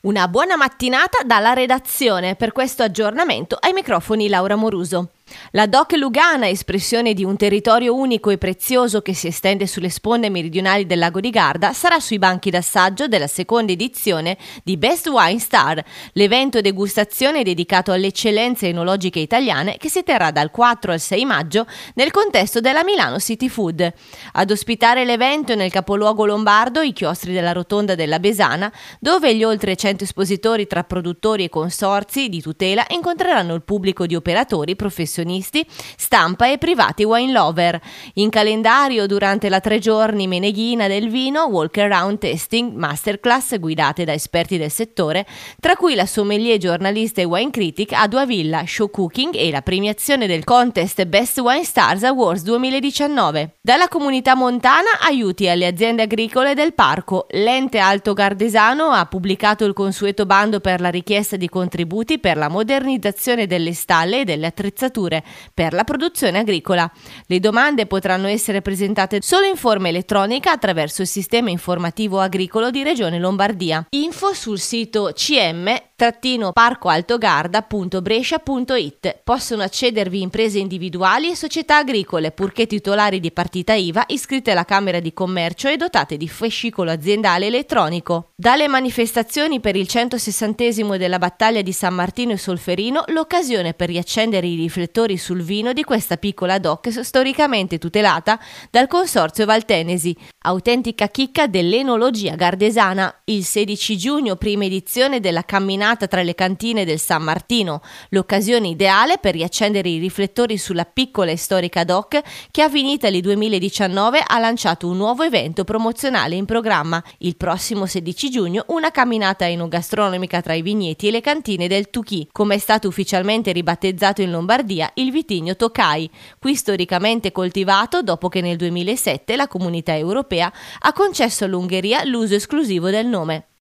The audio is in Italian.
Una buona mattinata dalla redazione. Per questo aggiornamento ai microfoni Laura Moruso. La DOC Lugana, espressione di un territorio unico e prezioso che si estende sulle sponde meridionali del lago di Garda, sarà sui banchi d'assaggio della seconda edizione di Best Wine Star, l'evento degustazione dedicato alle eccellenze enologiche italiane che si terrà dal 4 al 6 maggio nel contesto della Milano City Food. Ad ospitare l'evento nel capoluogo lombardo i chiostri della Rotonda della Besana, dove gli oltre 100 espositori tra produttori e consorzi di tutela incontreranno il pubblico di operatori, professionisti, stampa e privati wine lover. In calendario durante la 3 giorni Meneghina del vino, walk around tasting, masterclass guidate da esperti del settore, tra cui la sommelier, giornalista e wine critic Adua Villa, show cooking e la premiazione del contest Best Wine Stars Awards 2019. Dalla comunità montana aiuti alle aziende agricole del parco. L'ente Alto Gardesano ha pubblicato il consueto bando per la richiesta di contributi per la modernizzazione delle stalle e delle attrezzature per la produzione agricola. Le domande potranno essere presentate solo in forma elettronica attraverso il sistema informativo agricolo di Regione Lombardia. Info sul sito cm-parcoaltogarda.brescia.it. Possono accedervi imprese individuali e società agricole, purché titolari di partita IVA, iscritte alla Camera di Commercio e dotate di fascicolo aziendale elettronico. Dalle manifestazioni per il 160° della battaglia di San Martino e Solferino, l'occasione per riaccendere i riflettori sul vino di questa piccola DOC storicamente tutelata dal Consorzio Valtenesi, autentica chicca dell'enologia gardesana. Il 16 giugno, prima edizione della camminata tra le cantine del San Martino, l'occasione ideale per riaccendere i riflettori sulla piccola e storica DOC che a Vinitaly 2019 ha lanciato un nuovo evento promozionale in programma. Il prossimo 16 giugno una camminata enogastronomica tra i vigneti e le cantine del Tuchi, come è stato ufficialmente ribattezzato in Lombardia il vitigno Tokai, qui storicamente coltivato dopo che nel 2007 la Comunità Europea ha concesso all'Ungheria l'uso esclusivo del nome.